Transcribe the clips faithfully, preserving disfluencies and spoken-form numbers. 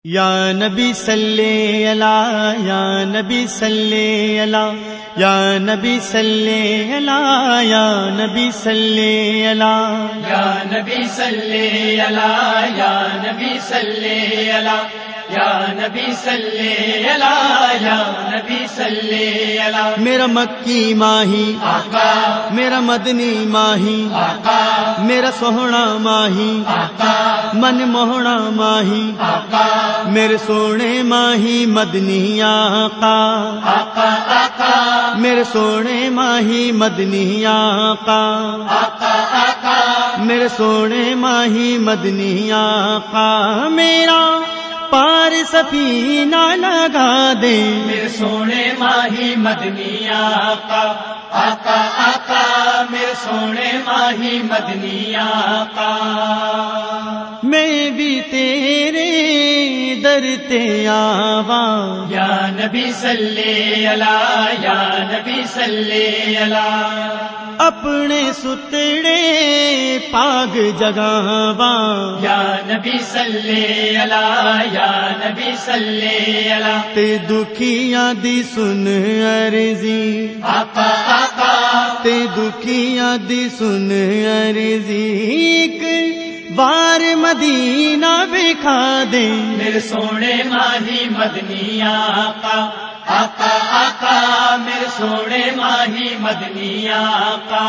یا نبی صلی اللہ یا نبی صلی اللہ یا نبی صلی اللہ یا نبی صلی اللہ یا نبی صلی اللہ یا نبی صلی اللہ یا نبی صلی اللہ یا نبی صلی اللہ میرا مکی ماہی آقا میرا مدنی ماہی آقا میرا سوہنا ماہی آقا من موہنا ماہی آقا میرے سونے ماہی مدنی آقا آقا آقا میرے سونے ماہی مدنی آقا آقا آقا میرے سونے ماہی مدنی آقا میرا پار سفینہ لگا دے میرے سونے ماہی مدنی آقا آقا آقا میرے سونے ماہی مدنی آقا میں بھی تیرے در تے آواں یا نبی صلی اللہ یا نبی صلی اللہ اپنے ستڑے پاگ جگاواں یا نبی صلی اللہ یا نبی صلی اللہ تے دکھیاں دی سن عرضی آقا آقا تے دکھیاں دی سن عرضی ایک بار مدینہ بکھا دے میرے سونے ماہی مدنی آقا آقا آقا میرے سونے ماہی مدنی آقا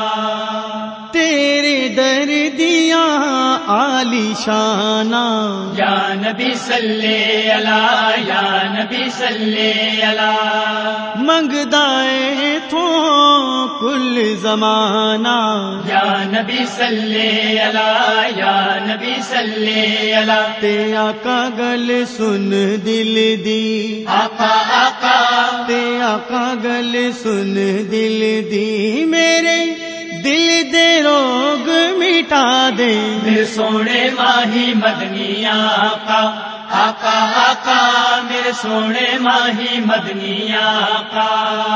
تیرے در دیاں عالی شانہ یا نبی صلی اللہ یا نبی صلی اللہ منگدائے تھو کل زمانہ یا نبی صلی اللہ یا نبی صلی اللہ تے آقا گل سن دل دی آقا آقا تے آقا گل سن دل دی میرے دل دے روگ مٹا دے میرے سونے ماہی مدنی آقا آقا آقا میرے سونے ماہی مدنی آقا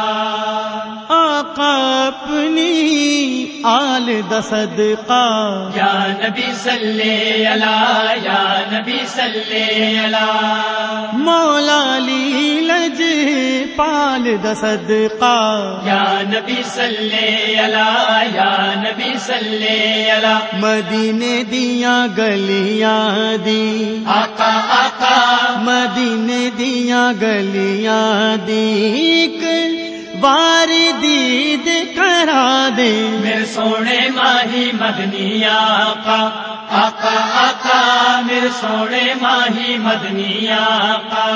آقا اپنی آل دا صدقہ یا نبی صلی اللہ یا نبی صلی اللہ مولا علی لج پال دا صدقہ یا نبی صلی اللہ یا نبی صلی اللہ مدینے دیاں گلیاں دی آقا آقا مدینے دیاں گلیاں دی ایک بار دید کرا دے میرے سونے ماہی مدنی آقا آقا آقا میرے سونے ماہی مدنی آقا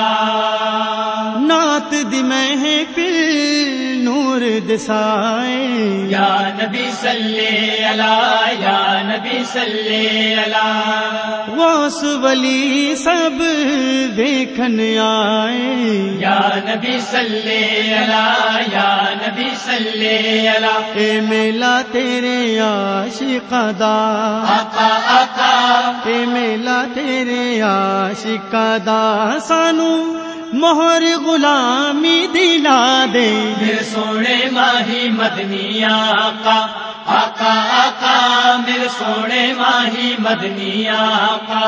نعت دی محفل نور دسائے یا نبی صلی اللہ یا نبی صلی اللہ غوث ولی سب دیکھن آئے یا نبی صلی اللہ یا نبی صلی اللہ اے میلا تیرے عاشق دا آقا آقا اے میلا تیرے عاشق دا سانو مہر غلامی دلا دے میرے سونے ماہی مدنی آقا آقا آقا میرے سونے ماہی مدنی آقا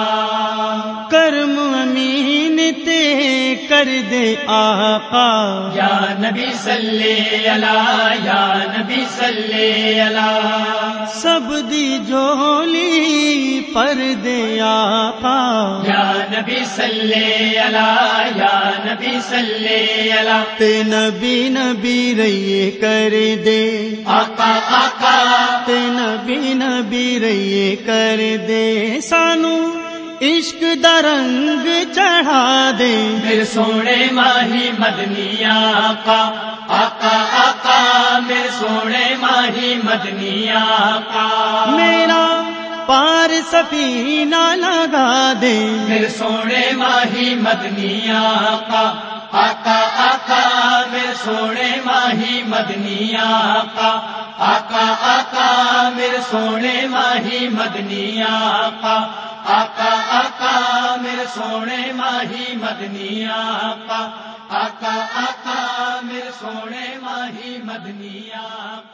کرم امین تے کر دے آقا یا نبی صلی اللہ یا نبی صلی اللہ سب دی جھولی پر دے آقا یا نبی صلی اللہ یا نبی صلی اللہ تے نبی نبی رہیے کر دے آقا آقا تے نبی نبی رہیے کر دے سانو عشق دا رنگ چڑھا دے میرے سونے ماہی مدنی آقا آقا آقا میرے سونے ماہی مدنی آقا میرا پار سفینہ لگا دے میرے سونے ماہی مدنی آقا آقا آقا میرے سونے ماہی مدنی آقا آقا آقا میرے سونے ماہی مدنی آقا آقا آقا میرے سونے ماہی مدنی آقا آقا آقا میرے سونے ماہی مدنی آقا